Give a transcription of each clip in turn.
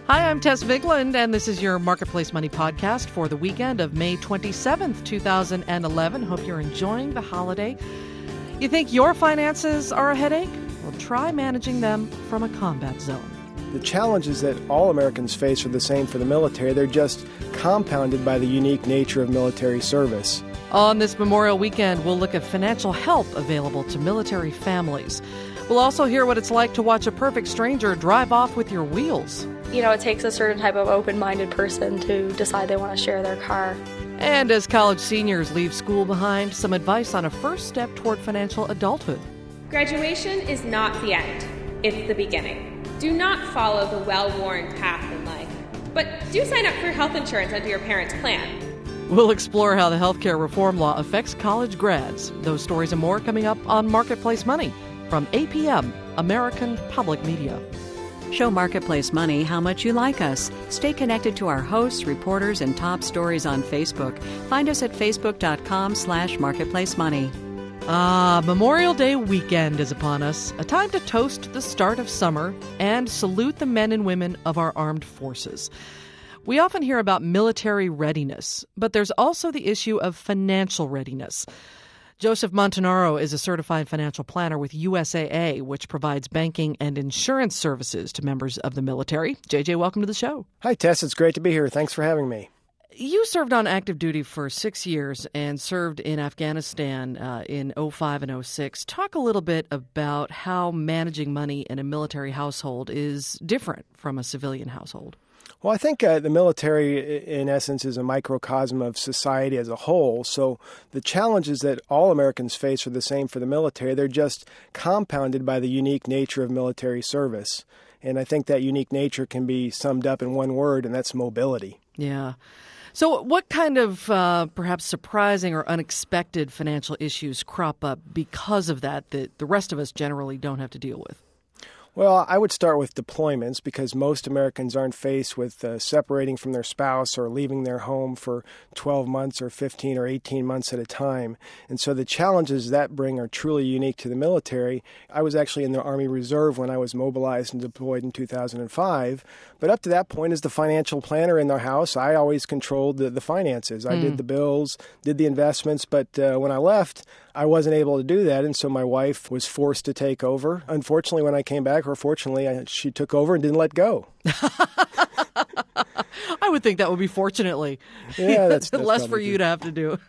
Hi, I'm Tess Vigland, and this is your Marketplace Money podcast for the weekend of May 27th, 2011. Hope you're enjoying the holiday. You think your finances are a headache? Well, try managing them from a combat zone. The challenges that all Americans face are the same for the military. They're just compounded by the unique nature of military service. On this Memorial weekend, we'll look at financial help available to military families. We'll also hear what it's like to watch a perfect stranger drive off with your wheels. You know, it takes a certain type of open-minded person to decide they want to share their car. And as college seniors leave school behind, some advice on a first step toward financial adulthood. Graduation is not the end, it's the beginning. Do not follow the well-worn path in life, but do sign up for health insurance under your parents' plan. We'll explore how the healthcare reform law affects college grads. Those stories and more coming up on Marketplace Money from APM, American Public Media. Show Marketplace Money how much you like us. Stay connected to our hosts, reporters, and top stories on Facebook. Find us at facebook.com/marketplacemoney. Memorial Day weekend is upon us, a time to toast the start of summer and salute the men and women of our armed forces. We often hear about military readiness, but there's also the issue of financial readiness. Joseph Montanaro is a certified financial planner with USAA, which provides banking and insurance services to members of the military. JJ, welcome to the show. Hi, Tess. It's great to be here. Thanks for having me. You served on active duty for 6 years and served in Afghanistan in 2005 and 2006. Talk a little bit about how managing money in a military household is different from a civilian household. Well, I think the military, in essence, is a microcosm of society as a whole. So the challenges that all Americans face are the same for the military. They're just compounded by the unique nature of military service. And I think that unique nature can be summed up in one word, and that's mobility. Yeah. So what kind of perhaps surprising or unexpected financial issues crop up because of that the rest of us generally don't have to deal with? Well, I would start with deployments because most Americans aren't faced with separating from their spouse or leaving their home for 12 months or 15 or 18 months at a time. And so the challenges that bring are truly unique to the military. I was actually in the Army Reserve when I was mobilized and deployed in 2005. But up to that point, as the financial planner in the house, I always controlled the finances. I did the bills, did the investments. But when I left, I wasn't able to do that, and so my wife was forced to take over. Unfortunately, when I came back, or fortunately, she took over and didn't let go. I would think that would be fortunately. Yeah, that's less for you to have to do.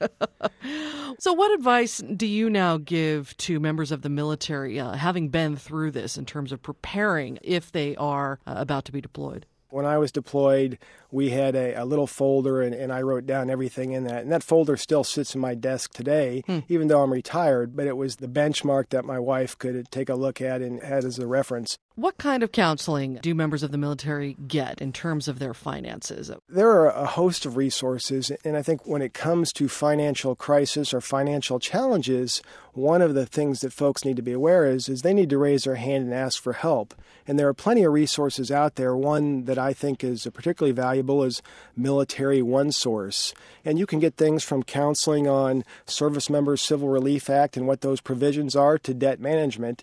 So what advice do you now give to members of the military, having been through this in terms of preparing if they are about to be deployed? When I was deployed, we had a little folder, and I wrote down everything in that. And that folder still sits in my desk today, even though I'm retired. But it was the benchmark that my wife could take a look at and had as a reference. What kind of counseling do members of the military get in terms of their finances? There are a host of resources, and I think when it comes to financial crisis or financial challenges, one of the things that folks need to be aware is they need to raise their hand and ask for help. And there are plenty of resources out there. One that I think is particularly valuable is Military OneSource. And you can get things from counseling on Service Members Civil Relief Act and what those provisions are to debt management.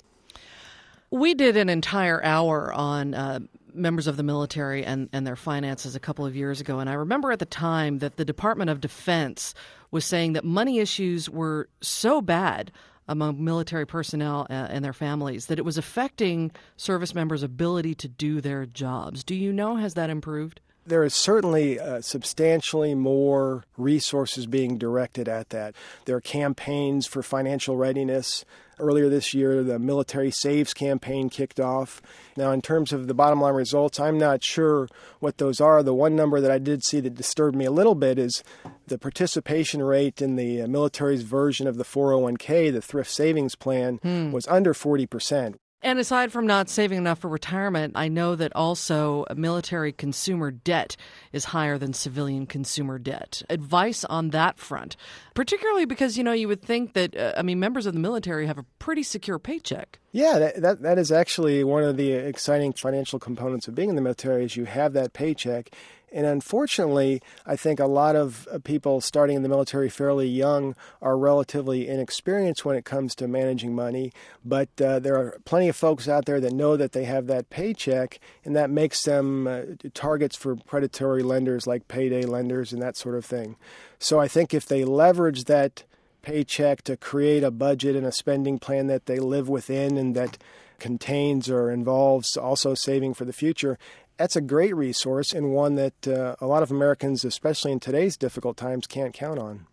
We did an entire hour on members of the military and their finances a couple of years ago, and I remember at the time that the Department of Defense was saying that money issues were so bad among military personnel and their families that it was affecting service members' ability to do their jobs. Do you know, has that improved? There is certainly substantially more resources being directed at that. There are campaigns for financial readiness. Earlier this year, the Military Saves campaign kicked off. Now, in terms of the bottom line results, I'm not sure what those are. The one number that I did see that disturbed me a little bit is the participation rate in the military's version of the 401k, the thrift savings plan, was under 40%. And aside from not saving enough for retirement, I know that also military consumer debt is higher than civilian consumer debt. Advice on that front, particularly because, you would think that, members of the military have a pretty secure paycheck. Yeah, that is actually one of the exciting financial components of being in the military is you have that paycheck. And unfortunately, I think a lot of people starting in the military fairly young are relatively inexperienced when it comes to managing money. But there are plenty of folks out there that know that they have that paycheck, and that makes them targets for predatory lenders like payday lenders and that sort of thing. So I think if they leverage that paycheck to create a budget and a spending plan that they live within and that contains or involves also saving for the future, that's a great resource and one that a lot of Americans, especially in today's difficult times, can't count on.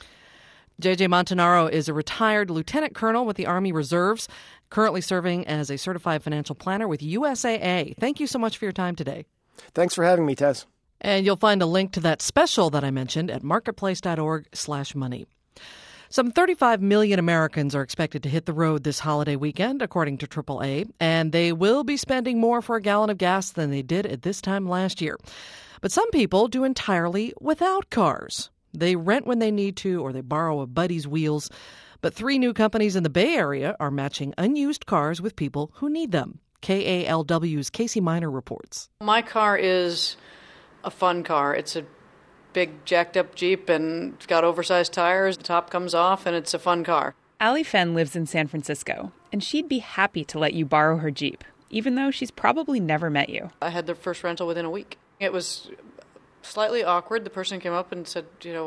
J.J. Montanaro is a retired lieutenant colonel with the Army Reserves, currently serving as a certified financial planner with USAA. Thank you so much for your time today. Thanks for having me, Tess. And you'll find a link to that special that I mentioned at marketplace.org/money. Some 35 million Americans are expected to hit the road this holiday weekend, according to AAA, and they will be spending more for a gallon of gas than they did at this time last year. But some people do entirely without cars. They rent when they need to, or they borrow a buddy's wheels. But 3 new companies in the Bay Area are matching unused cars with people who need them. KALW's Casey Miner reports. My car is a fun car. It's a big jacked-up Jeep, and it's got oversized tires. The top comes off, and it's a fun car. Allie Fenn lives in San Francisco, and she'd be happy to let you borrow her Jeep, even though she's probably never met you. I had the first rental within a week. It was slightly awkward. The person came up and said,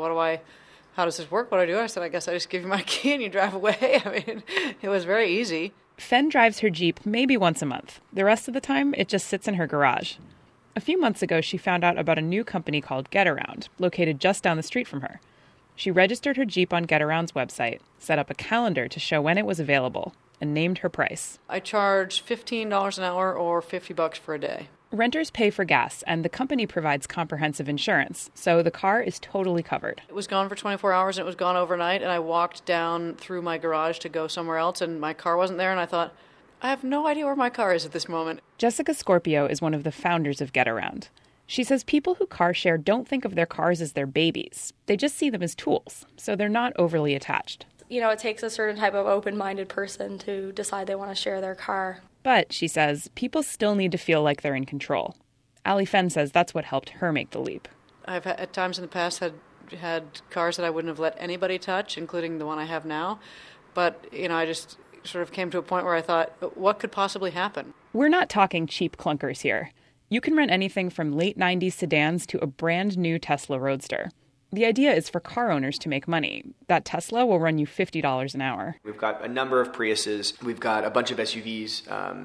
how does this work? What do I do? I said, I guess I just give you my key and you drive away. I mean, it was very easy. Fenn drives her Jeep maybe once a month. The rest of the time, it just sits in her garage. A few months ago, she found out about a new company called GetAround, located just down the street from her. She registered her Jeep on GetAround's website, set up a calendar to show when it was available, and named her price. I charge $15 an hour or $50 for a day. Renters pay for gas, and the company provides comprehensive insurance, so the car is totally covered. It was gone for 24 hours, and it was gone overnight, and I walked down through my garage to go somewhere else, and my car wasn't there, and I thought, I have no idea where my car is at this moment. Jessica Scorpio is one of the founders of GetAround. She says people who car share don't think of their cars as their babies. They just see them as tools, so they're not overly attached. It takes a certain type of open-minded person to decide they want to share their car. But, she says, people still need to feel like they're in control. Allie Fenn says that's what helped her make the leap. I've at times in the past had cars that I wouldn't have let anybody touch, including the one I have now. But, I just sort of came to a point where I thought, what could possibly happen? We're not talking cheap clunkers here. You can rent anything from late 90s sedans to a brand new Tesla Roadster. The idea is for car owners to make money. That Tesla will run you $50 an hour. We've got a number of Priuses. We've got a bunch of SUVs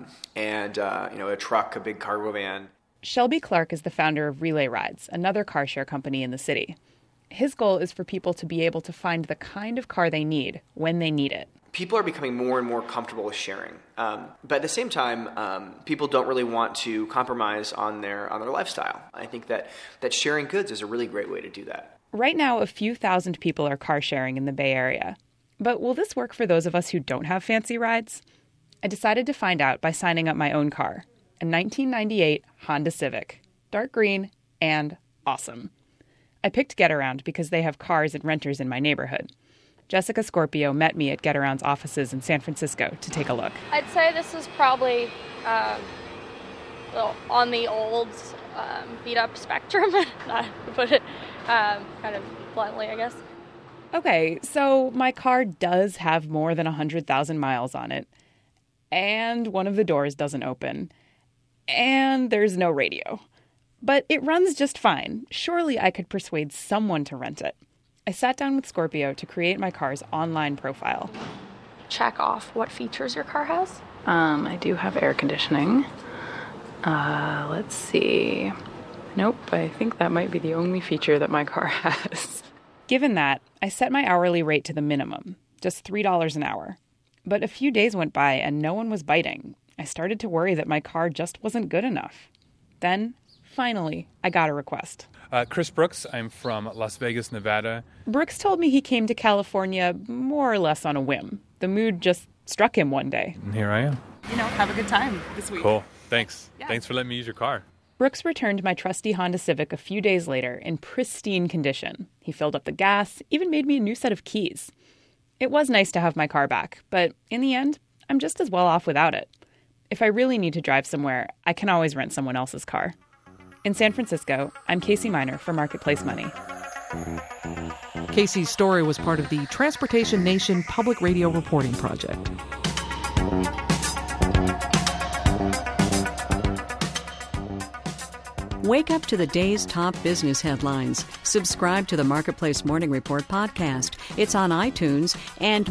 and a truck, a big cargo van. Shelby Clark is the founder of Relay Rides, another car share company in the city. His goal is for people to be able to find the kind of car they need when they need it. People are becoming more and more comfortable with sharing. But at the same time, people don't really want to compromise on their lifestyle. I think that sharing goods is a really great way to do that. Right now, a few thousand people are car sharing in the Bay Area. But will this work for those of us who don't have fancy rides? I decided to find out by signing up my own car, a 1998 Honda Civic, dark green and awesome. I picked GetAround because they have cars and renters in my neighborhood. Jessica Scorpio met me at GetAround's offices in San Francisco to take a look. I'd say this is probably on the old beat-up spectrum, to put it kind of bluntly, I guess. Okay, so my car does have more than 100,000 miles on it, and one of the doors doesn't open, and there's no radio. But it runs just fine. Surely I could persuade someone to rent it. I sat down with Scorpio to create my car's online profile. Check off what features your car has. I do have air conditioning. Let's see. Nope, I think that might be the only feature that my car has. Given that, I set my hourly rate to the minimum, just $3 an hour. But a few days went by and no one was biting. I started to worry that my car just wasn't good enough. Then, finally, I got a request. Chris Brooks. I'm from Las Vegas, Nevada. Brooks told me he came to California more or less on a whim. The mood just struck him one day. And here I am. Have a good time this week. Cool. Thanks. Yeah. Thanks for letting me use your car. Brooks returned my trusty Honda Civic a few days later in pristine condition. He filled up the gas, even made me a new set of keys. It was nice to have my car back, but in the end, I'm just as well off without it. If I really need to drive somewhere, I can always rent someone else's car. In San Francisco, I'm Casey Miner for Marketplace Money. Casey's story was part of the Transportation Nation Public Radio Reporting Project. Wake up to the day's top business headlines. Subscribe to the Marketplace Morning Report podcast. It's on iTunes and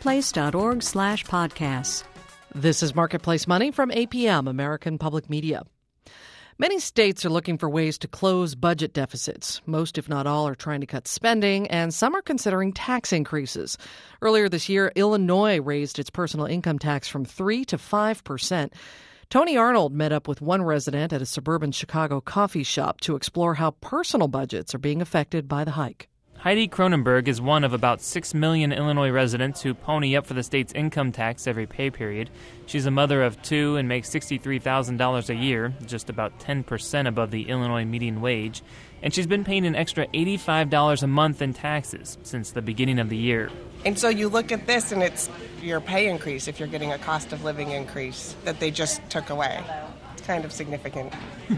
marketplace.org/podcasts. This is Marketplace Money from APM, American Public Media. Many states are looking for ways to close budget deficits. Most, if not all, are trying to cut spending, and some are considering tax increases. Earlier this year, Illinois raised its personal income tax from 3% to 5%. Tony Arnold met up with one resident at a suburban Chicago coffee shop to explore how personal budgets are being affected by the hike. Heidi Cronenberg is one of about 6 million Illinois residents who pony up for the state's income tax every pay period. She's a mother of 2 and makes $63,000 a year, just about 10% above the Illinois median wage. And she's been paying an extra $85 a month in taxes since the beginning of the year. And so you look at this and it's your pay increase if you're getting a cost of living increase that they just took away. It's kind of significant.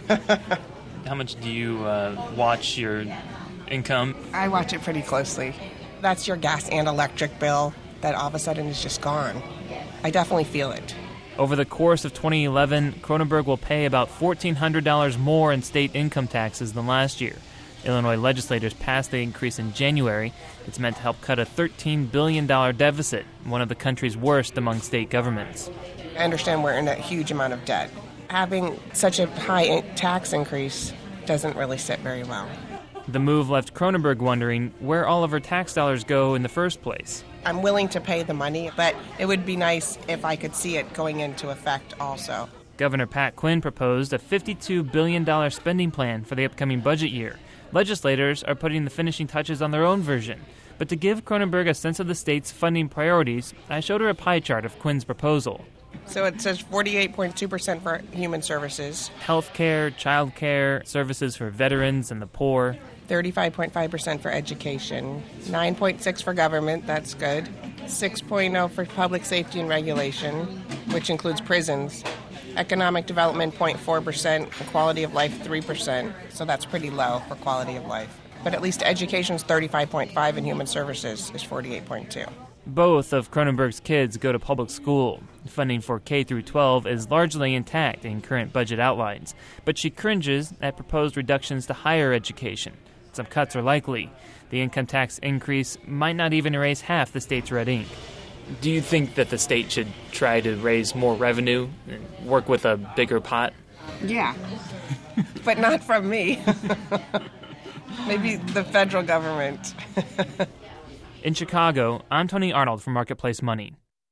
How much do you watch your income? I watch it pretty closely. That's your gas and electric bill that all of a sudden is just gone. I definitely feel it. Over the course of 2011, Cronenberg will pay about $1,400 more in state income taxes than last year. Illinois legislators passed the increase in January. It's meant to help cut a $13 billion deficit, one of the country's worst among state governments. I understand we're in a huge amount of debt. Having such a high tax increase doesn't really sit very well. The move left Cronenberg wondering where all of her tax dollars go in the first place. I'm willing to pay the money, but it would be nice if I could see it going into effect also. Governor Pat Quinn proposed a $52 billion spending plan for the upcoming budget year. Legislators are putting the finishing touches on their own version. But to give Cronenberg a sense of the state's funding priorities, I showed her a pie chart of Quinn's proposal. So it says 48.2% for human services. Health care, child care, services for veterans and the poor. 35.5% for education, 9.6% for government, that's good, 6.0% for public safety and regulation, which includes prisons, economic development 0.4%, and quality of life 3%, so that's pretty low for quality of life. But at least education is 35.5% and human services is 48.2%. Both of Cronenberg's kids go to public school. Funding for K through 12 is largely intact in current budget outlines, but she cringes at proposed reductions to higher education. Some cuts are likely. The income tax increase might not even erase half the state's red ink. Do you think that the state should try to raise more revenue and work with a bigger pot? Yeah, but not from me. Maybe the federal government. In Chicago, I'm Tony Arnold from Marketplace Money.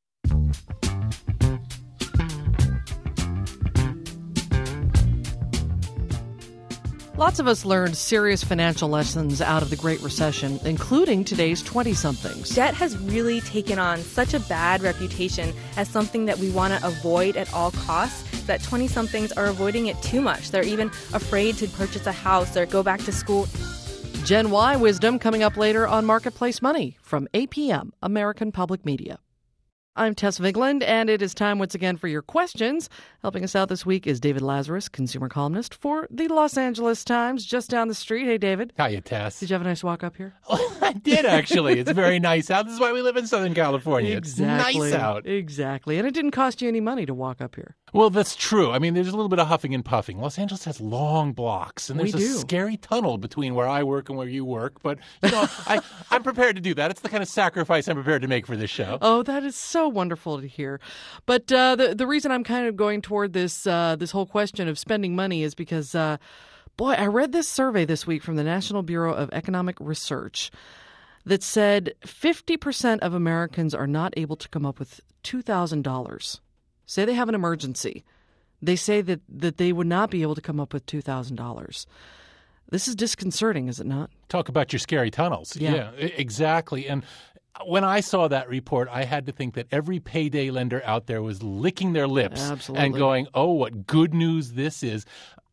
Lots of us learned serious financial lessons out of the Great Recession, including today's 20-somethings. Debt has really taken on such a bad reputation as something that we want to avoid at all costs that 20-somethings are avoiding it too much. They're even afraid to purchase a house or go back to school. Gen Y wisdom coming up later on Marketplace Money from APM, American Public Media. I'm Tess Vigland, and it is time once again for your questions. Helping us out this week is David Lazarus, consumer columnist for the Los Angeles Times, just down the street. Hey, David. Hiya, Tess. Did you have a nice walk up here? Oh, I did, actually. It's very nice out. This is why we live in Southern California. Exactly. It's nice out. Exactly. And it didn't cost you any money to walk up here. Well, that's true. I mean, there's a little bit of huffing and puffing. Los Angeles has long blocks, and there's a scary tunnel between where I work and where you work. But, you know, I'm prepared to do that. It's the kind of sacrifice I'm prepared to make for this show. Oh, that is so wonderful to hear. But the reason I'm kind of going toward this this whole question of spending money is because, boy, I read this survey this week from the National Bureau of Economic Research that said 50% of Americans are not able to come up with $2,000. Say they have an emergency. They say that they would not be able to come up with $2,000. This is disconcerting, is it not? Talk about your scary tunnels. Yeah, exactly. And when I saw that report, I had to think that every payday lender out there was licking their lips and going, oh, what good news this is.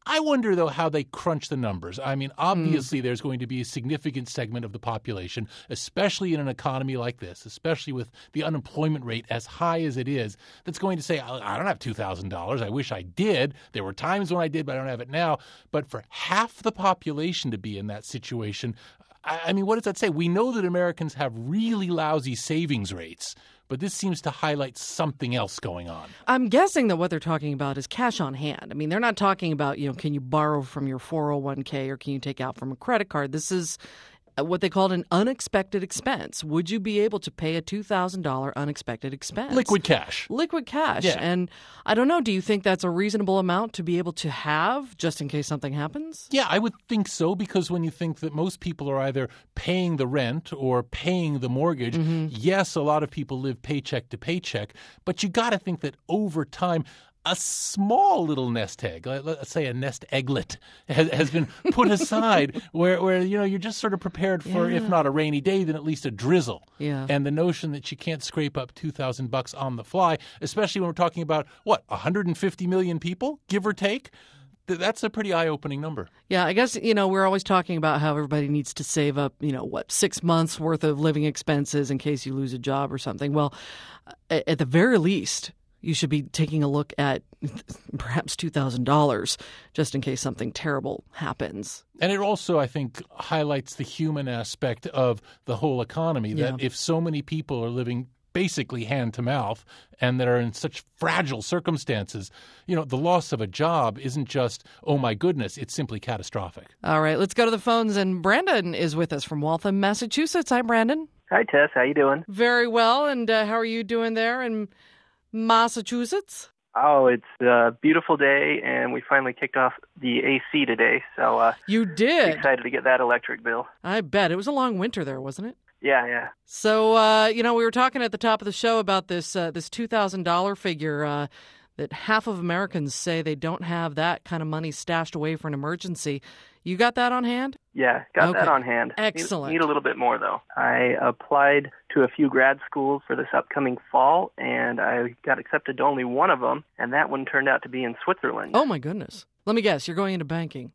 I wonder, though, how they crunch the numbers. I mean, obviously, there's going to be a significant segment of the population, especially in an economy like this, especially with the unemployment rate as high as it is, that's going to say, I don't have $2,000. I wish I did. There were times when I did, but I don't have it now. But for half the population to be in that situation, I mean, what does that say? We know that Americans have really lousy savings rates, but this seems to highlight something else going on. I'm guessing that what they're talking about is cash on hand. I mean, they're not talking about, can you borrow from your 401k or can you take out from a credit card? This is what they called an unexpected expense. Would you be able to pay a $2,000 unexpected expense? Liquid cash. Liquid cash. Yeah. And I don't know, do you think that's a reasonable amount to be able to have just in case something happens? Yeah, I would think so, because when you think that most people are either paying the rent or paying the mortgage, yes, a lot of people live paycheck to paycheck, but you got to think that over time, a small little nest egg, let's say a nest egglet, has been put aside where you're just sort of prepared for, if not a rainy day, then at least a drizzle. Yeah. And the notion that you can't scrape up $2,000 on the fly, especially when we're talking about, 150 million people, give or take? That's a pretty eye-opening number. Yeah, I guess, we're always talking about how everybody needs to save up, 6 months worth of living expenses in case you lose a job or something. Well, at the very least, you should be taking a look at perhaps $2,000 just in case something terrible happens. And it also, I think, highlights the human aspect of the whole economy, that if so many people are living basically hand to mouth and that are in such fragile circumstances, the loss of a job isn't just, oh my goodness, it's simply catastrophic. All right, let's go to the phones. And Brandon is with us from Waltham, Massachusetts. Hi, Brandon. Hi, Tess. How you doing? Very well. And how are you doing there in Massachusetts? Oh, it's a beautiful day, and we finally kicked off the AC today. So you did? Excited to get that electric bill. I bet. It was a long winter there, wasn't it? Yeah. So, we were talking at the top of the show about this $2,000 figure that half of Americans say they don't have that kind of money stashed away for an emergency. You got that on hand? Yeah, got that on hand. Excellent. Need a little bit more, though. I applied to a few grad schools for this upcoming fall, and I got accepted to only one of them, and that one turned out to be in Switzerland. Oh, my goodness. Let me guess. You're going into banking.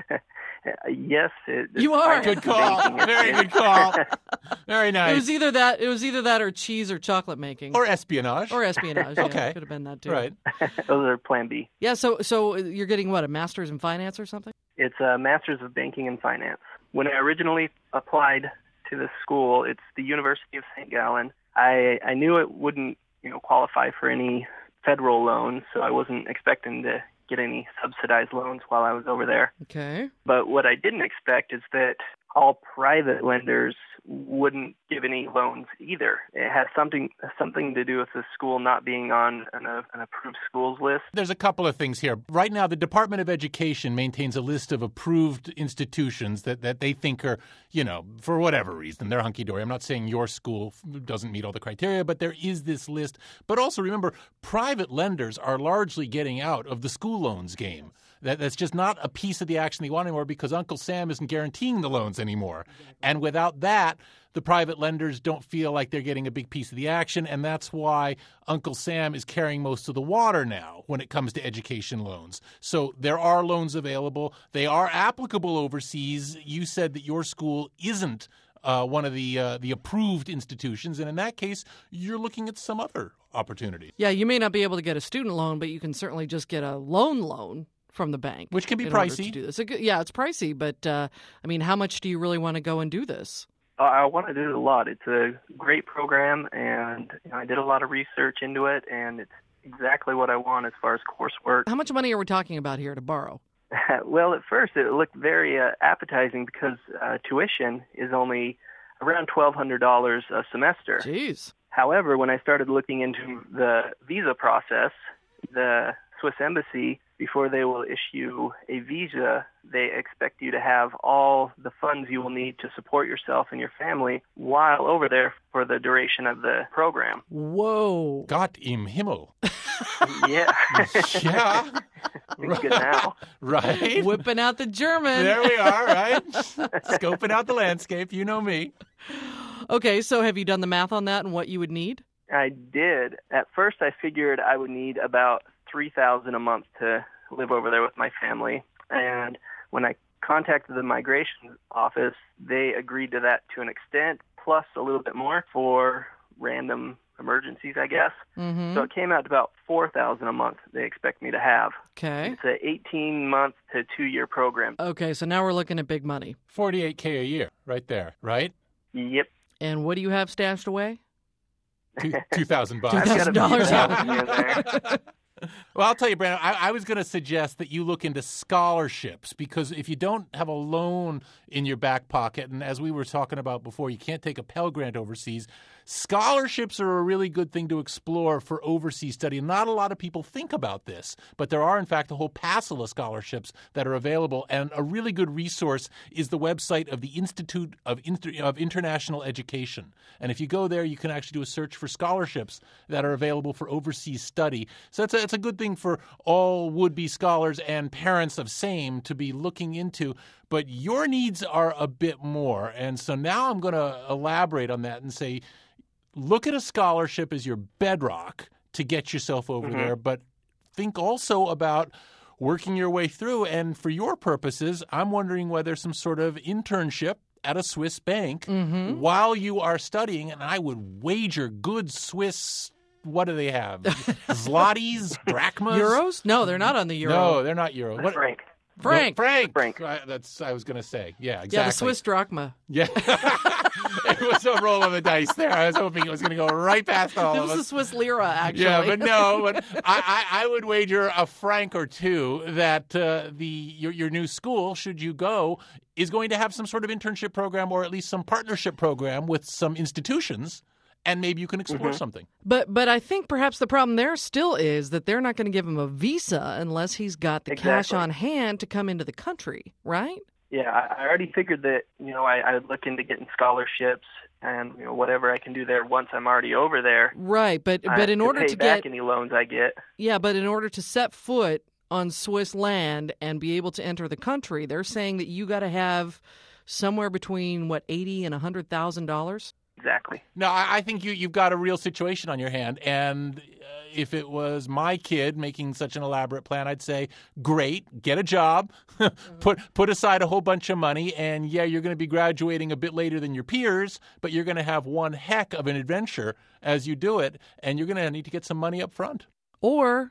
Yes. You are. Good call. Very good call. Very nice. It was either that or cheese or chocolate making. Or espionage. Yeah, okay. Could have been that, too. Right. Those are plan B. Yeah, so you're getting, a master's in finance or something? It's a master's of banking and finance. When I originally applied to this school, it's the University of St. Gallen. I knew it wouldn't, qualify for any federal loans, so I wasn't expecting to get any subsidized loans while I was over there. Okay. But what I didn't expect is that all private lenders wouldn't give any loans either. It has something to do with the school not being on an approved schools list. There's a couple of things here. Right now, the Department of Education maintains a list of approved institutions that they think are, for whatever reason, they're hunky-dory. I'm not saying your school doesn't meet all the criteria, but there is this list. But also remember, private lenders are largely getting out of the school loans game. That's just not a piece of the action they want anymore because Uncle Sam isn't guaranteeing the loans anymore. And without that, the private lenders don't feel like they're getting a big piece of the action, and that's why Uncle Sam is carrying most of the water now when it comes to education loans. So there are loans available. They are applicable overseas. You said that your school isn't one of the approved institutions, and in that case, you're looking at some other opportunity. Yeah, you may not be able to get a student loan, but you can certainly just get a loan from the bank. Which can be pricey. To do this. Yeah, it's pricey, but how much do you really want to go and do this? I want to do it a lot. It's a great program, and I did a lot of research into it, and it's exactly what I want as far as coursework. How much money are we talking about here to borrow? Well, at first it looked very appetizing because tuition is only around $1,200 a semester. Jeez. However, when I started looking into the visa process, the Swiss Embassy, before they will issue a visa, they expect you to have all the funds you will need to support yourself and your family while over there for the duration of the program. Whoa. Gott im Himmel. Yeah. Yeah. It's good now. Right. Whipping out the German. There we are, right? Scoping out the landscape. You know me. Okay, so have you done the math on that and what you would need? I did. At first, I figured I would need about $3,000 a month to live over there with my family. And when I contacted the migration office, they agreed to that to an extent, plus a little bit more for random emergencies, I guess. Mm-hmm. So it came out to about $4,000 a month they expect me to have. Okay. It's an 18-month to 2-year program. Okay, so now we're looking at big money. $48K a year, right there, right? Yep. And what do you have stashed away? $2,000. $2,000. Well, I'll tell you, Brandon, I was going to suggest that you look into scholarships, because if you don't have a loan in your back pocket, and as we were talking about before, you can't take a Pell Grant overseas, scholarships are a really good thing to explore for overseas study. Not a lot of people think about this, but there are, in fact, a whole passel of scholarships that are available. And a really good resource is the website of the Institute of International Education. And if you go there, you can actually do a search for scholarships that are available for overseas study. So it's a good thing for all would-be scholars and parents of same to be looking into. But your needs are a bit more. And so now I'm going to elaborate on that and say, look at a scholarship as your bedrock to get yourself over there, but think also about working your way through. And for your purposes, I'm wondering whether some sort of internship at a Swiss bank while you are studying, and I would wager good Swiss, what do they have? Zlotys, drachmas? Euros? No, they're not on the euro. No, they're not euros. What? Frank. Frank. That's I was going to say. Yeah, exactly. Yeah, the Swiss drachma. Yeah. It was a roll of the dice there. I was hoping it was going to go right past all of us. It was the Swiss lira, actually. Yeah, but no. But I would wager a franc or two that your new school, should you go, is going to have some sort of internship program or at least some partnership program with some institutions. And maybe you can explore something. But I think perhaps the problem there still is that they're not going to give him a visa unless he's got the cash on hand to come into the country, right? Yeah, I already figured that, I would look into getting scholarships and, whatever I can do there once I'm already over there. Right, but in order to pay back any loans I get. Yeah, but in order to set foot on Swiss land and be able to enter the country, they're saying that you got to have somewhere between, $80,000 and $100,000? Exactly. No, I think you've got a real situation on your hand. And if it was my kid making such an elaborate plan, I'd say, great, get a job, put aside a whole bunch of money, and yeah, you're going to be graduating a bit later than your peers, but you're going to have one heck of an adventure as you do it, and you're going to need to get some money up front. Or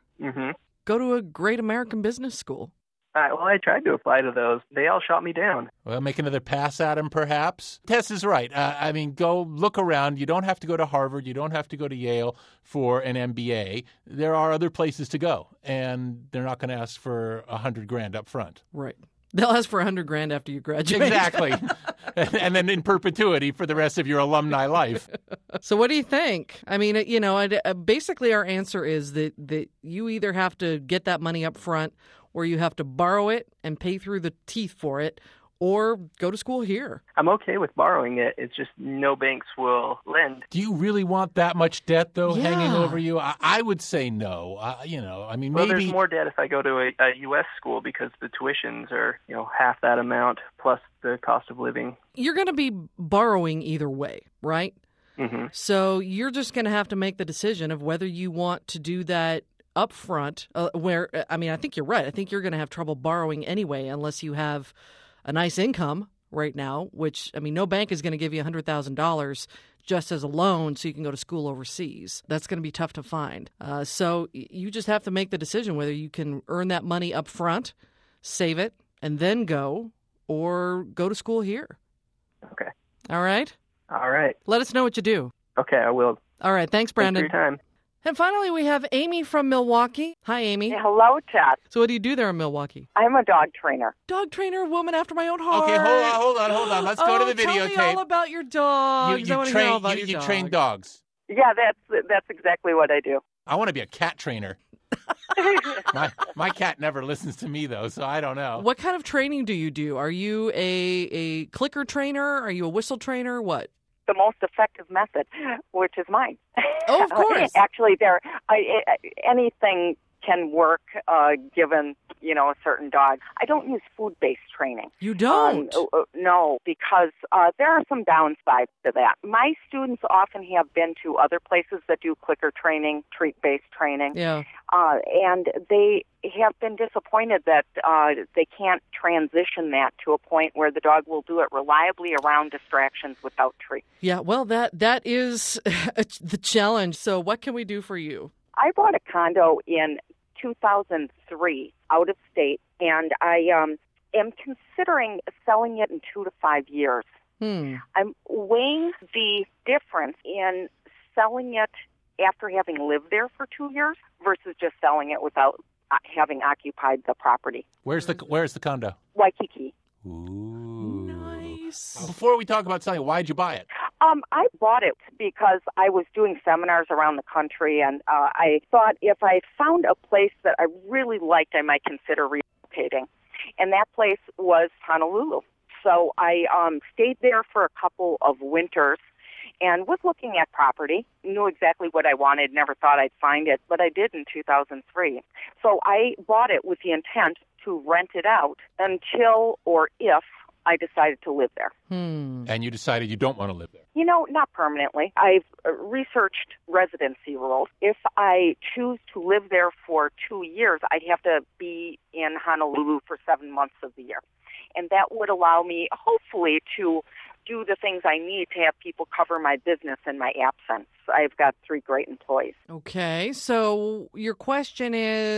go to a great American business school. Well, I tried to apply to those. They all shot me down. Well, make another pass at them, perhaps. Tess is right. Go look around. You don't have to go to Harvard. You don't have to go to Yale for an MBA. There are other places to go, and they're not going to ask for $100,000 up front. Right. They'll ask for $100,000 after you graduate. Exactly. And then in perpetuity for the rest of your alumni life. So what do you think? I mean, basically our answer is that you either have to get that money up front or you have to borrow it and pay through the teeth for it, or go to school here. I'm okay with borrowing it. It's just no banks will lend. Do you really want that much debt, though, hanging over you? I would say no. Maybe... Well, there's more debt if I go to a U.S. school because the tuitions are, half that amount plus the cost of living. You're going to be borrowing either way, right? Mm-hmm. So you're just going to have to make the decision of whether you want to do that up front, I think you're right. I think you're going to have trouble borrowing anyway unless you have a nice income right now, which, no bank is going to give you $100,000 just as a loan so you can go to school overseas. That's going to be tough to find. So you just have to make the decision whether you can earn that money up front, save it, and then go, or go to school here. Okay. All right? All right. Let us know what you do. Okay, I will. All right. Thanks, Brandon. Thanks for your time. And finally, we have Amy from Milwaukee. Hi, Amy. Hello, Chad. So what do you do there in Milwaukee? I'm a dog trainer. Dog trainer, woman after my own heart. Okay, hold on. Let's go to the videotape. Tell me all about your dogs. You train dogs. Yeah, that's exactly what I do. I want to be a cat trainer. My cat never listens to me, though, so I don't know. What kind of training do you do? Are you a clicker trainer? Are you a whistle trainer? What? The most effective method, which is mine. Oh, of course. Actually, anything can work given a certain dog. I don't use food-based training. You don't? No, because there are some downsides to that. My students often have been to other places that do clicker training, treat-based training. Yeah. And they have been disappointed that they can't transition that to a point where the dog will do it reliably around distractions without treats. Yeah, well, that is the challenge. So what can we do for you? I bought a condo in 2003 out of state, and I am considering selling it in 2 to 5 years. I'm weighing the difference in selling it after having lived there for 2 years versus just selling it without having occupied the property. Where's the condo? Waikiki. Ooh. Nice. Before we talk about selling it, why'd you buy it? I bought it because I was doing seminars around the country, and I thought if I found a place that I really liked, I might consider relocating. And that place was Honolulu. So I stayed there for a couple of winters and was looking at property, knew exactly what I wanted, never thought I'd find it, but I did in 2003. So I bought it with the intent to rent it out until or if I decided to live there. And you decided you don't want to live there? Not permanently. I've researched residency rules. If I choose to live there for 2 years, I'd have to be in Honolulu for 7 months of the year. And that would allow me, hopefully, to do the things I need to have people cover my business in my absence. I've got 3 great employees. Okay, so your question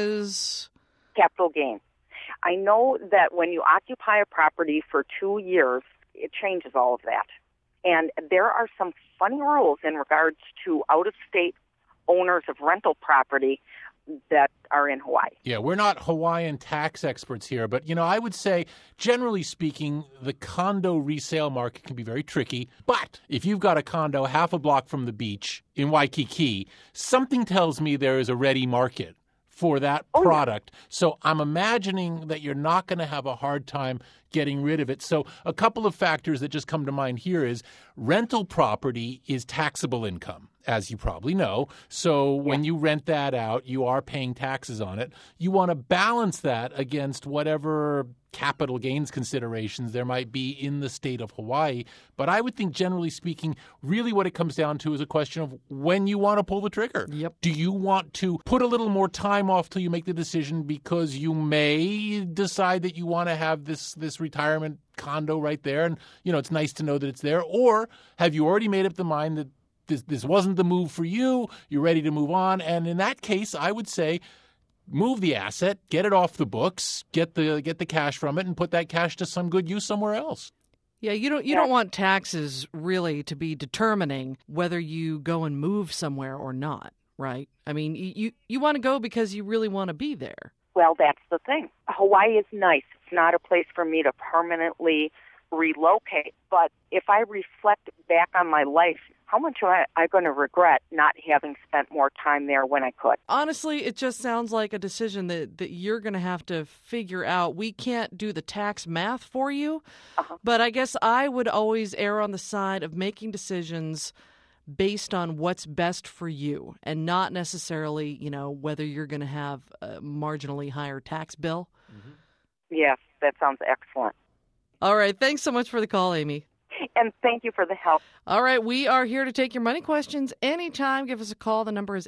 is? Capital gain. I know that when you occupy a property for 2 years, it changes all of that. And there are some funny rules in regards to out-of-state owners of rental property that are in Hawaii. Yeah, we're not Hawaiian tax experts here, but, I would say, generally speaking, the condo resale market can be very tricky. But if you've got a condo half a block from the beach in Waikiki, something tells me there is a ready market for that product. Yeah. So I'm imagining that you're not going to have a hard time getting rid of it. So a couple of factors that just come to mind here is rental property is taxable income, as you probably know. So when you rent that out, you are paying taxes on it. You want to balance that against whatever capital gains considerations there might be in the state of Hawaii. But I would think, generally speaking, really what it comes down to is a question of when you want to pull the trigger. Yep. Do you want to put a little more time off till you make the decision because you may decide that you want to have this retirement condo right there and, it's nice to know that it's there? Or have you already made up the mind that this wasn't the move for you, you're ready to move on? And in that case, I would say move the asset, get it off the books, get the cash from it, and put that cash to some good use somewhere else. Yeah, you don't want taxes really to be determining whether you go and move somewhere or not, right? I mean, you want to go because you really want to be there. Well, that's the thing. Hawaii is nice. It's not a place for me to permanently relocate. But if I reflect back on my life, how much am I going to regret not having spent more time there when I could? Honestly, it just sounds like a decision that you're going to have to figure out. We can't do the tax math for you, but I guess I would always err on the side of making decisions based on what's best for you and not necessarily, whether you're going to have a marginally higher tax bill. Mm-hmm. Yes, that sounds excellent. All right. Thanks so much for the call, Amy. And thank you for the help. All right. We are here to take your money questions anytime. Give us a call. The number is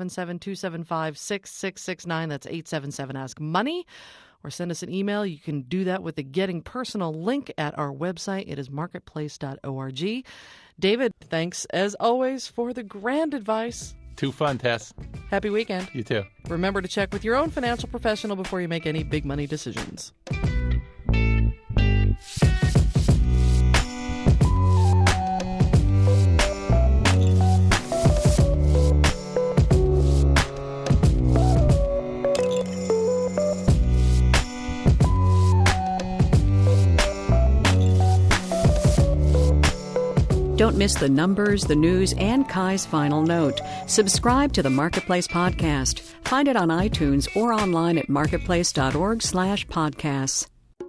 877-275-6669. That's 877-ASK-MONEY. Or send us an email. You can do that with the Getting Personal link at our website. It is marketplace.org. David, thanks as always for the grand advice. Too fun, Tess. Happy weekend. You too. Remember to check with your own financial professional before you make any big money decisions. Don't miss the numbers, the news, and Kai's final note. Subscribe to the Marketplace Podcast. Find it on iTunes or online at marketplace.org/podcasts.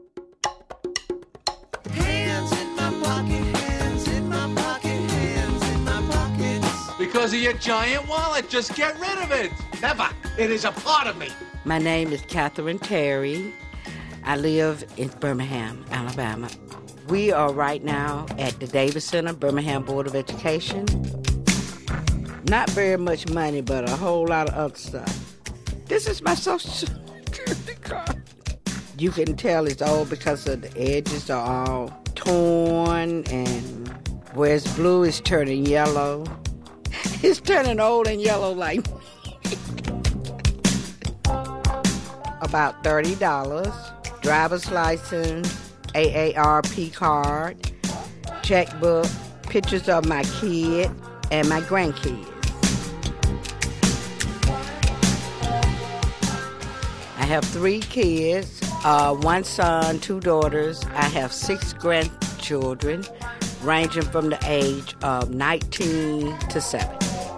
Hands in my pocket, hands in my pocket, hands in my pockets. Because of your giant wallet, just get rid of it. Never. It is a part of me. My name is Catherine Terry. I live in Birmingham, Alabama. We are right now at the Davis Center, Birmingham Board of Education. Not very much money, but a whole lot of other stuff. This is my Social Security card. You can tell it's old because of the edges are all torn, and where it's blue, it's turning yellow. It's turning old and yellow like me. About $30. Driver's license, AARP card, checkbook, pictures of my kid and my grandkids. I have 3 kids, 1 son, 2 daughters. I have 6 grandchildren, ranging from the age of 19 to 7.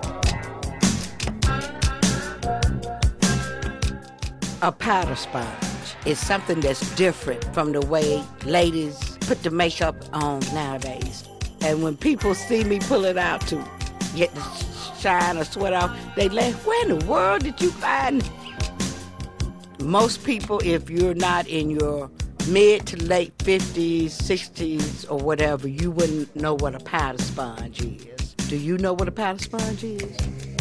A powder sponge is something that's different from the way ladies put the makeup on nowadays. And when people see me pull it out to get the shine or sweat off, they laugh, where in the world did you find it? Most people, if you're not in your mid to late 50s, 60s, or whatever, you wouldn't know what a powder sponge is. Do you know what a powder sponge is?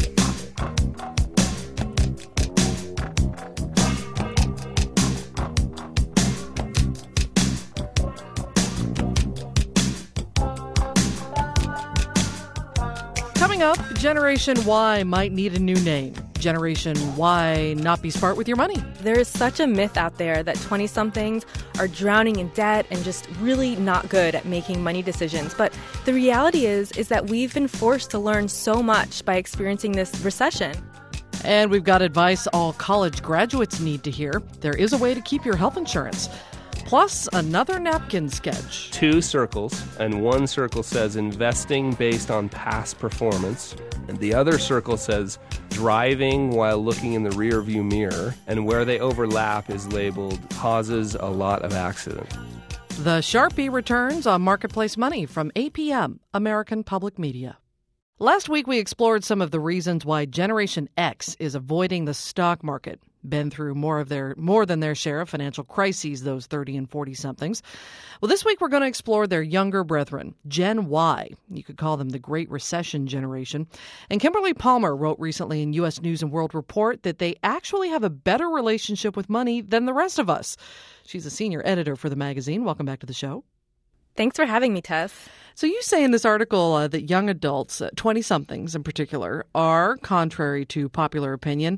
Coming up, Generation Y might need a new name. Generation Y not be smart with your money. There is such a myth out there that 20-somethings are drowning in debt and just really not good at making money decisions. But the reality is that we've been forced to learn so much by experiencing this recession. And we've got advice all college graduates need to hear. There is a way to keep your health insurance. Plus, another napkin sketch. 2 circles, and one circle says investing based on past performance, and the other circle says driving while looking in the rearview mirror, and where they overlap is labeled causes a lot of accident. The Sharpie returns on Marketplace Money from APM, American Public Media. Last week, we explored some of the reasons why Generation X is avoiding the stock market. Been through more than their share of financial crises, those 30 and 40-somethings. Well, this week we're going to explore their younger brethren, Gen Y. You could call them the Great Recession generation. And Kimberly Palmer wrote recently in U.S. News & World Report that they actually have a better relationship with money than the rest of us. She's a senior editor for the magazine. Welcome back to the show. Thanks for having me, Tess. So you say in this article that young adults, 20-somethings in particular, are, contrary to popular opinion,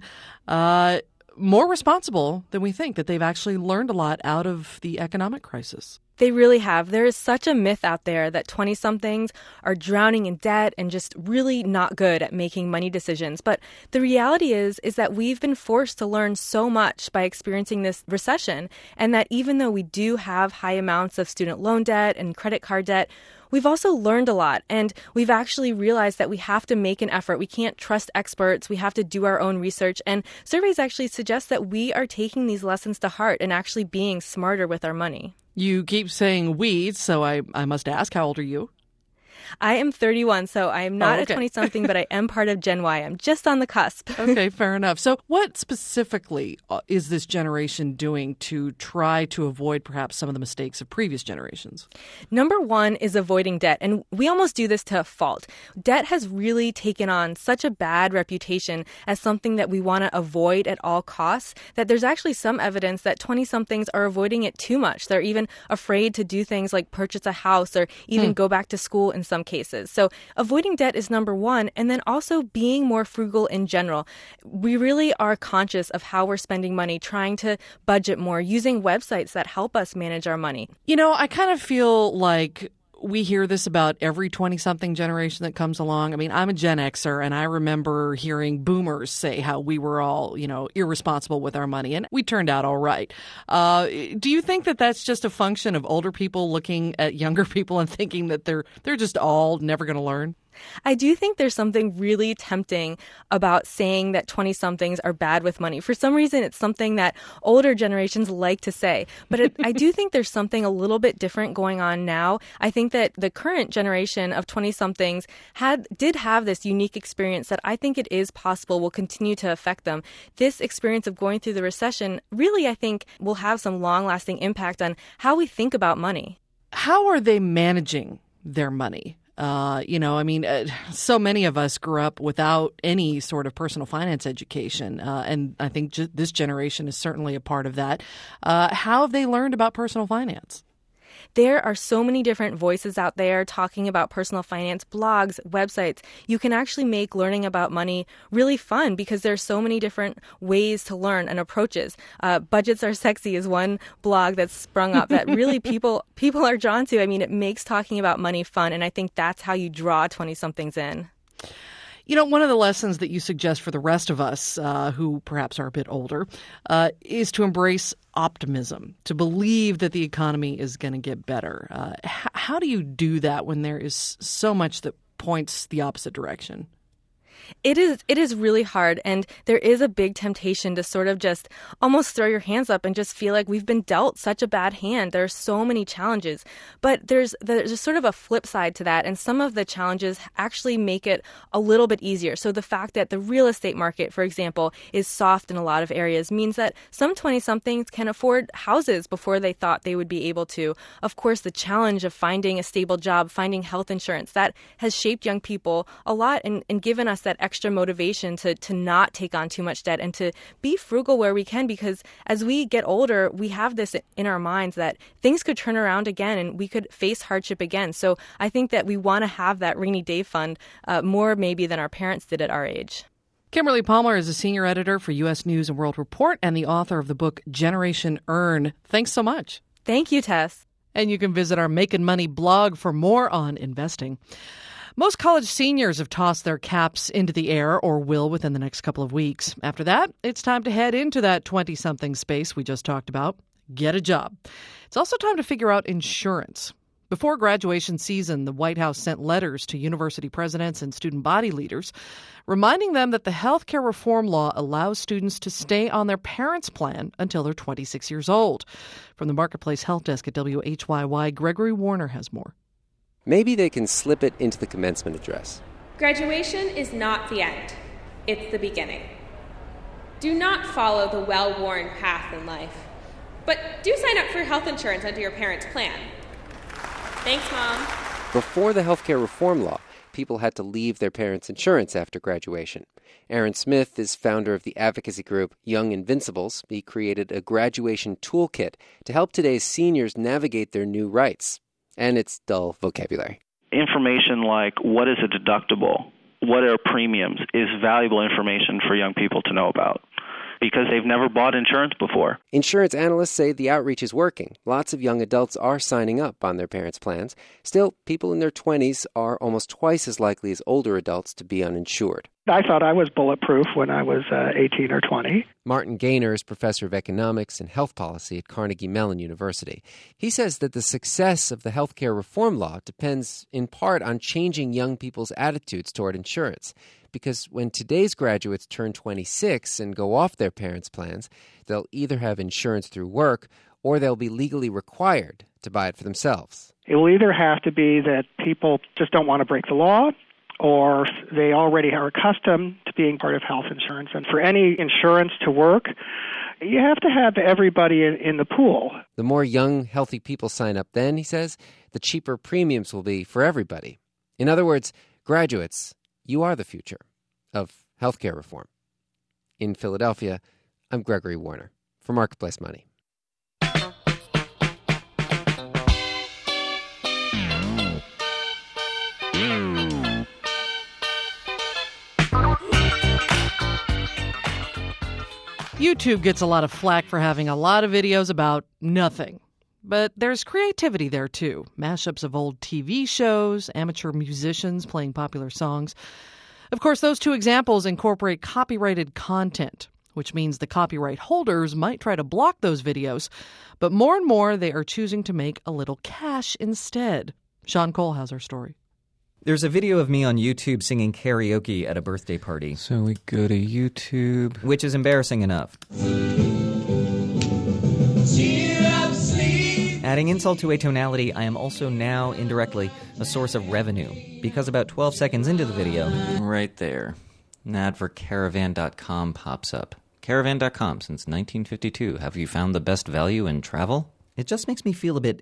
more responsible than we think, that they've actually learned a lot out of the economic crisis. They really have. There is such a myth out there that 20-somethings are drowning in debt and just really not good at making money decisions. But the reality is that we've been forced to learn so much by experiencing this recession, and that even though we do have high amounts of student loan debt and credit card debt, we've also learned a lot, and we've actually realized that we have to make an effort. We can't trust experts. We have to do our own research, and surveys actually suggest that we are taking these lessons to heart and actually being smarter with our money. You keep saying we, so I must ask, how old are you? I am 31, so I am not a 20-something, but I am part of Gen Y. I'm just on the cusp. Okay, fair enough. So what specifically is this generation doing to try to avoid perhaps some of the mistakes of previous generations? Number one is avoiding debt, and we almost do this to a fault. Debt has really taken on such a bad reputation as something that we want to avoid at all costs that there's actually some evidence that 20-somethings are avoiding it too much. They're even afraid to do things like purchase a house or even go back to school in some cases. So avoiding debt is number one, and then also being more frugal in general. We really are conscious of how we're spending money, trying to budget more, using websites that help us manage our money. You know, I kind of feel like we hear this about every 20-something generation that comes along. I mean, I'm a Gen Xer, and I remember hearing boomers say how we were all, irresponsible with our money, and we turned out all right. Do you think that that's just a function of older people looking at younger people and thinking that they're just all never going to learn? I do think there's something really tempting about saying that 20-somethings are bad with money. For some reason, it's something that older generations like to say. But I do think there's something a little bit different going on now. I think that the current generation of 20-somethings did have this unique experience that I think it is possible will continue to affect them. This experience of going through the recession really, I think, will have some long-lasting impact on how we think about money. How are they managing their money? So many of us grew up without any sort of personal finance education, and I think this generation is certainly a part of that. How have they learned about personal finance? There are so many different voices out there talking about personal finance, blogs, websites. You can actually make learning about money really fun because there's so many different ways to learn and approaches. Budgets Are Sexy is one blog that's sprung up that really people are drawn to. I mean, it makes talking about money fun, and I think that's how you draw 20-somethings in. You know, one of the lessons that you suggest for the rest of us who perhaps are a bit older is to embrace optimism, to believe that the economy is going to get better. How do you do that when there is so much that points the opposite direction? It is really hard, and there is a big temptation to sort of just almost throw your hands up and just feel like we've been dealt such a bad hand. There are so many challenges, but there's sort of a flip side to that, and some of the challenges actually make it a little bit easier. So the fact that the real estate market, for example, is soft in a lot of areas means that some 20-somethings can afford houses before they thought they would be able to. Of course, the challenge of finding a stable job, finding health insurance, that has shaped young people a lot and given us that extra motivation to not take on too much debt and to be frugal where we can, because as we get older, we have this in our minds that things could turn around again and we could face hardship again. So I think that we want to have that rainy day fund more maybe than our parents did at our age. Kimberly Palmer is a senior editor for U.S. News and World Report and the author of the book Generation Earn. Thanks so much. Thank you, Tess. And you can visit our Makin' Money blog for more on investing. Most college seniors have tossed their caps into the air or will within the next couple of weeks. After that, it's time to head into that 20-something space we just talked about. Get a job. It's also time to figure out insurance. Before graduation season, the White House sent letters to university presidents and student body leaders, reminding them that the health care reform law allows students to stay on their parents' plan until they're 26 years old. From the Marketplace Health Desk at WHYY, Gregory Warner has more. Maybe they can slip it into the commencement address. Graduation is not the end. It's the beginning. Do not follow the well-worn path in life, but do sign up for health insurance under your parents' plan. Thanks, Mom. Before the healthcare reform law, people had to leave their parents' insurance after graduation. Aaron Smith is founder of the advocacy group Young Invincibles. He created a graduation toolkit to help today's seniors navigate their new rights. And it's dull vocabulary. Information like what is a deductible, what are premiums, is valuable information for young people to know about because they've never bought insurance before. Insurance analysts say the outreach is working. Lots of young adults are signing up on their parents' plans. Still, people in their 20s are almost twice as likely as older adults to be uninsured. I thought I was bulletproof when I was 18 or 20. Martin Gaynor is professor of economics and health policy at Carnegie Mellon University. He says that the success of the healthcare reform law depends in part on changing young people's attitudes toward insurance. Because when today's graduates turn 26 and go off their parents' plans, they'll either have insurance through work or they'll be legally required to buy it for themselves. It will either have to be that people just don't want to break the law, or they already are accustomed to being part of health insurance. And for any insurance to work, you have to have everybody in the pool. The more young, healthy people sign up then, he says, the cheaper premiums will be for everybody. In other words, graduates, you are the future of healthcare reform. In Philadelphia, I'm Gregory Warner for Marketplace Money. YouTube gets a lot of flack for having a lot of videos about nothing. But there's creativity there, too. Mashups of old TV shows, amateur musicians playing popular songs. Of course, those two examples incorporate copyrighted content, which means the copyright holders might try to block those videos. But more and more, they are choosing to make a little cash instead. Sean Cole has our story. There's a video of me on YouTube singing karaoke at a birthday party. So we go to YouTube. Which is embarrassing enough. Adding insult to a tonality, I am also now, indirectly, a source of revenue. Because about 12 seconds into the video... Right there. An ad for Caravan.com pops up. Caravan.com since 1952. Have you found the best value in travel? It just makes me feel a bit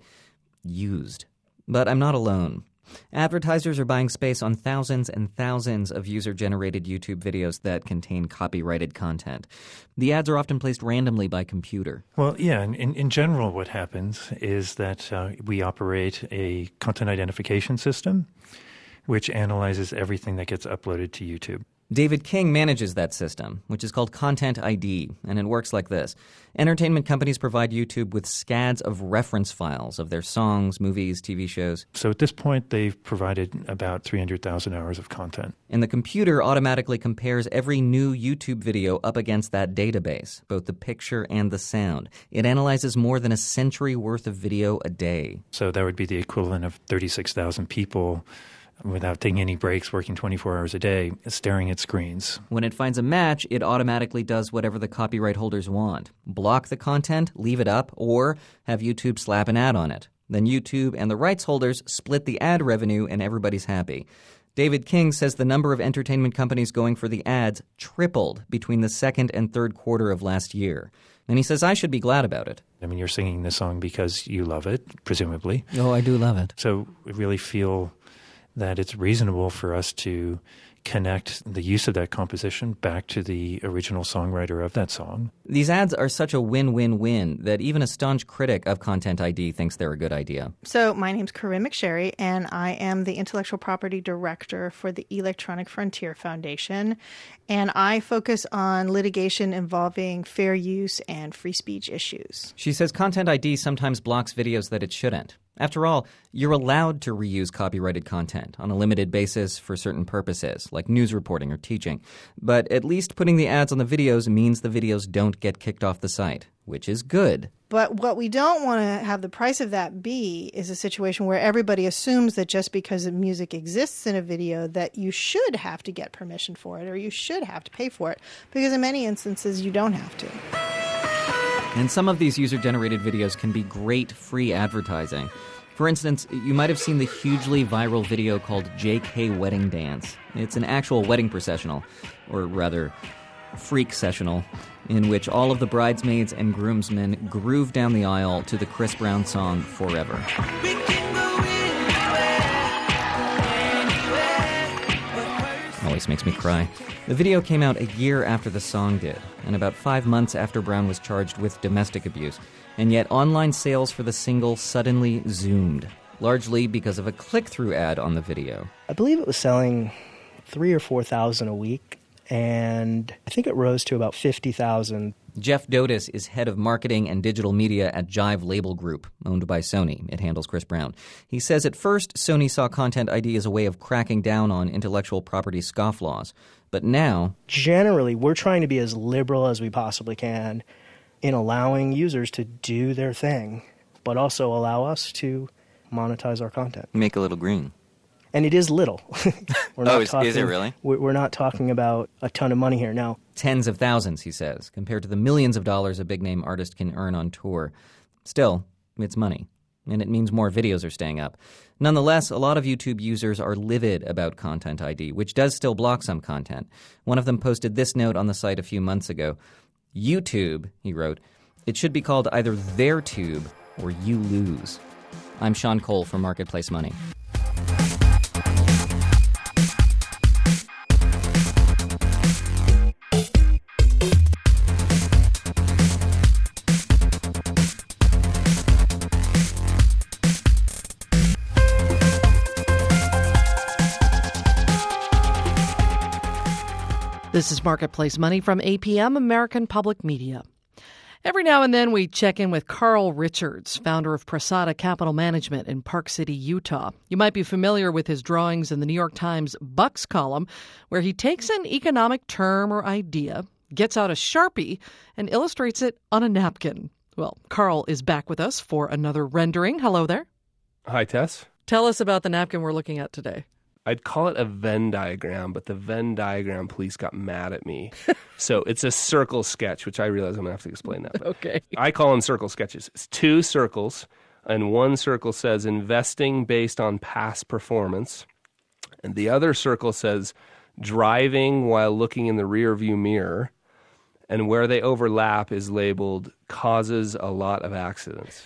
used. But I'm not alone. Advertisers are buying space on thousands and thousands of user-generated YouTube videos that contain copyrighted content. The ads are often placed randomly by computer. Well, yeah, in general what happens is that we operate a content identification system which analyzes everything that gets uploaded to YouTube. David King manages that system, which is called Content ID, and it works like this. Entertainment companies provide YouTube with scads of reference files of their songs, movies, TV shows. So at this point, they've provided about 300,000 hours of content. And the computer automatically compares every new YouTube video up against that database, both the picture and the sound. It analyzes more than a century worth of video a day. So that would be the equivalent of 36,000 people without taking any breaks, working 24 hours a day, staring at screens. When it finds a match, it automatically does whatever the copyright holders want. Block the content, leave it up, or have YouTube slap an ad on it. Then YouTube and the rights holders split the ad revenue and everybody's happy. David King says the number of entertainment companies going for the ads tripled between the second and third quarter of last year. And he says I should be glad about it. I mean, you're singing this song because you love it, presumably. Oh, I do love it. So we really feel that it's reasonable for us to connect the use of that composition back to the original songwriter of that song. These ads are such a win-win-win that even a staunch critic of Content ID thinks they're a good idea. So my name's Corinne McSherry, and I am the Intellectual Property Director for the Electronic Frontier Foundation, and I focus on litigation involving fair use and free speech issues. She says Content ID sometimes blocks videos that it shouldn't. After all, you're allowed to reuse copyrighted content on a limited basis for certain purposes, like news reporting or teaching. But at least putting the ads on the videos means the videos don't get kicked off the site, which is good. But what we don't want to have the price of that be is a situation where everybody assumes that just because the music exists in a video that you should have to get permission for it or you should have to pay for it, because in many instances you don't have to. And some of these user-generated videos can be great free advertising. For instance, you might have seen the hugely viral video called JK Wedding Dance. It's an actual wedding processional, or rather, freak sessional, in which all of the bridesmaids and groomsmen groove down the aisle to the Chris Brown song Forever. Always makes me cry. The video came out a year after the song did, and about 5 months after Brown was charged with domestic abuse. And yet online sales for the single suddenly zoomed, largely because of a click-through ad on the video. I believe it was selling 3,000 or 4,000 a week, and I think it rose to about 50,000. Jeff Dotis is head of marketing and digital media at Jive Label Group, owned by Sony. It handles Chris Brown. He says at first Sony saw Content ID as a way of cracking down on intellectual property scofflaws. But now, generally, we're trying to be as liberal as we possibly can in allowing users to do their thing, but also allow us to monetize our content. Make a little green. And it is little. Is it really? We're not talking about a ton of money here now. Tens of thousands, he says, compared to the millions of dollars a big-name artist can earn on tour. Still, it's money, and it means more videos are staying up. Nonetheless, a lot of YouTube users are livid about Content ID, which does still block some content. One of them posted this note on the site a few months ago. YouTube, he wrote, it should be called either their tube or you lose. I'm Sean Cole for Marketplace Money. This is Marketplace Money from APM, American Public Media. Every now and then we check in with Carl Richards, founder of Prasada Capital Management in Park City, Utah. You might be familiar with his drawings in the New York Times Bucks column, where he takes an economic term or idea, gets out a Sharpie, and illustrates it on a napkin. Well, Carl is back with us for another rendering. Hello there. Hi, Tess. Tell us about the napkin we're looking at today. I'd call it a Venn diagram, but the Venn diagram police got mad at me. So it's a circle sketch, which I realize I'm going to have to explain that. Okay. I call them circle sketches. It's 2 circles, and one circle says investing based on past performance, and the other circle says driving while looking in the rearview mirror, and where they overlap is labeled causes a lot of accidents.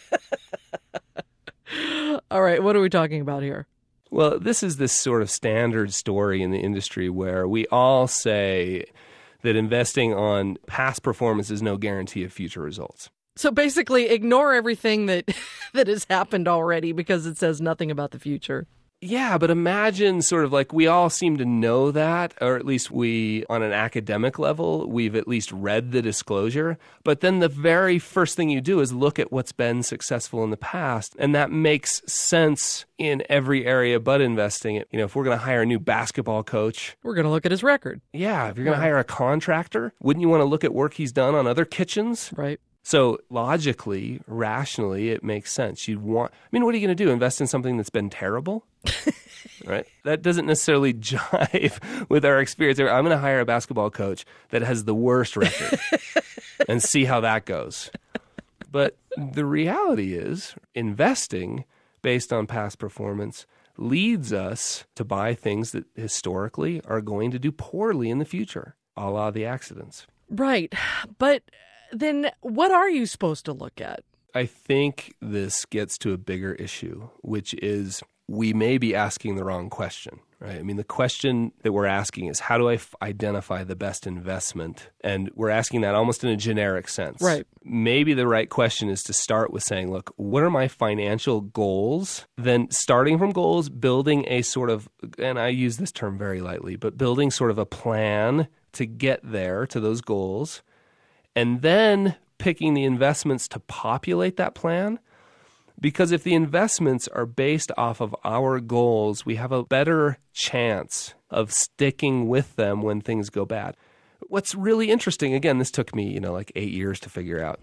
All right, what are we talking about here? Well, this is this sort of standard story in the industry where we all say that investing on past performance is no guarantee of future results. So basically, ignore everything that has happened already because it says nothing about the future. Yeah, but imagine sort of like we all seem to know that, or at least we, on an academic level, we've at least read the disclosure. But then the very first thing you do is look at what's been successful in the past. And that makes sense in every area but investing. You know, if we're going to hire a new basketball coach, we're going to look at his record. Yeah, if you're going to hire a contractor, wouldn't you want to look at work he's done on other kitchens? Right. So logically, rationally, it makes sense. What are you going to do? Invest in something that's been terrible? Right? That doesn't necessarily jive with our experience. I'm going to hire a basketball coach that has the worst record and see how that goes. But the reality is investing based on past performance leads us to buy things that historically are going to do poorly in the future, a la the accidents. Right. But then what are you supposed to look at? I think this gets to a bigger issue, which is we may be asking the wrong question, right? I mean, the question that we're asking is, how do I identify the best investment? And we're asking that almost in a generic sense. Right. Maybe the right question is to start with saying, look, what are my financial goals? Then starting from goals, building a sort of, and I use this term very lightly, but building sort of a plan to get there to those goals, and then picking the investments to populate that plan. Because if the investments are based off of our goals, we have a better chance of sticking with them when things go bad. What's really interesting, again, this took me, like 8 years to figure out.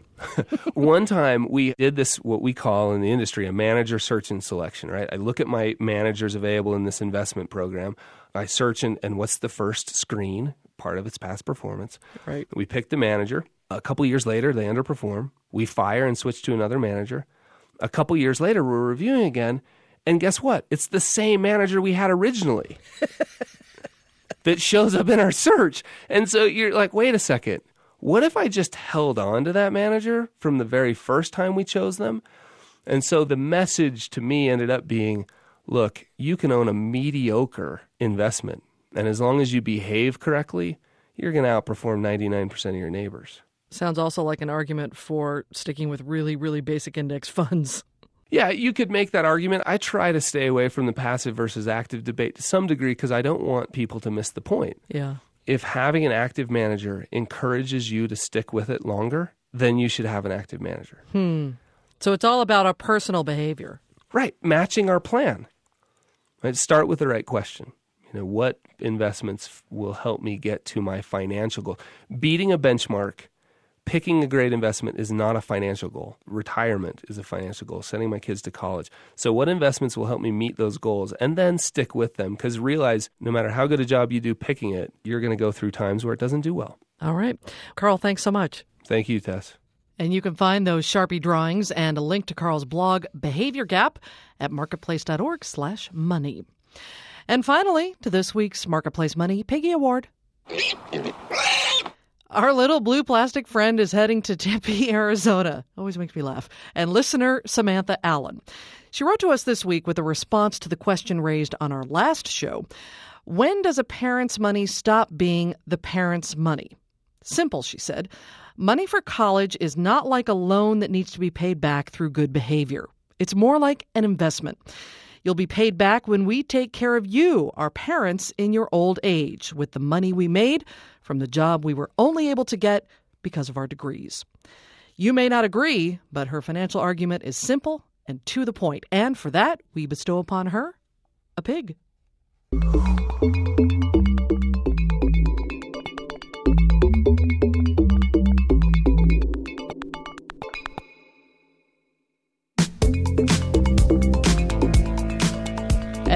One time we did this, what we call in the industry, a manager search and selection, right? I look at my managers available in this investment program. I search and what's the first screen? Part of its past performance. Right. We pick the manager. A couple years later, they underperform. We fire and switch to another manager. A couple years later, we're reviewing again. And guess what? It's the same manager we had originally that shows up in our search. And so you're like, wait a second. What if I just held on to that manager from the very first time we chose them? And so the message to me ended up being, look, you can own a mediocre investment. And as long as you behave correctly, you're going to outperform 99% of your neighbors. Sounds also like an argument for sticking with really, really basic index funds. Yeah, you could make that argument. I try to stay away from the passive versus active debate to some degree because I don't want people to miss the point. Yeah. If having an active manager encourages you to stick with it longer, then you should have an active manager. So it's all about our personal behavior. Right. Matching our plan. Right. Start with the right question. What investments will help me get to my financial goal? Beating a benchmark, picking a great investment is not a financial goal. Retirement is a financial goal, sending my kids to college. So what investments will help me meet those goals and then stick with them? Because realize no matter how good a job you do picking it, you're going to go through times where it doesn't do well. All right. Carl, thanks so much. Thank you, Tess. And you can find those Sharpie drawings and a link to Carl's blog, Behavior Gap, at marketplace.org/money. And finally, to this week's Marketplace Money Piggy Award. Our little blue plastic friend is heading to Tempe, Arizona. Always makes me laugh. And listener Samantha Allen. She wrote to us this week with a response to the question raised on our last show. When does a parent's money stop being the parent's money? Simple, she said. Money for college is not like a loan that needs to be paid back through good behavior. It's more like an investment. You'll be paid back when we take care of you, our parents, in your old age, with the money we made from the job we were only able to get because of our degrees. You may not agree, but her financial argument is simple and to the point. And for that, we bestow upon her a pig.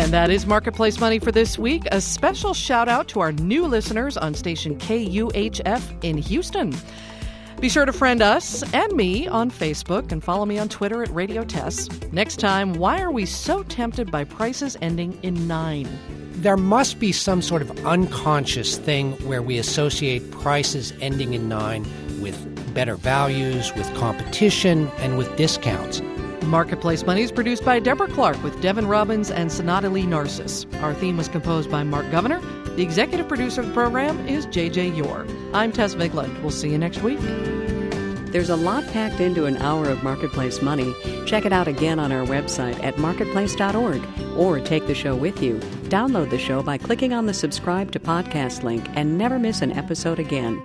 And that is Marketplace Money for this week. A special shout out to our new listeners on station KUHF in Houston. Be sure to friend us and me on Facebook and follow me on Twitter at Radio Tess. Next time, why are we so tempted by prices ending in 9? There must be some sort of unconscious thing where we associate prices ending in 9 with better values, with competition, and with discounts. Marketplace Money is produced by Deborah Clark with Devin Robbins and Sonata Lee Narcissus. Our theme was composed by Mark Governor. The executive producer of the program is J.J. Yore. I'm Tess Vigland. We'll see you next week. There's a lot packed into an hour of Marketplace Money. Check it out again on our website at marketplace.org or take the show with you. Download the show by clicking on the subscribe to podcast link and never miss an episode again.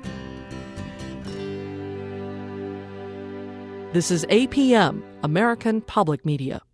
This is APM, American Public Media.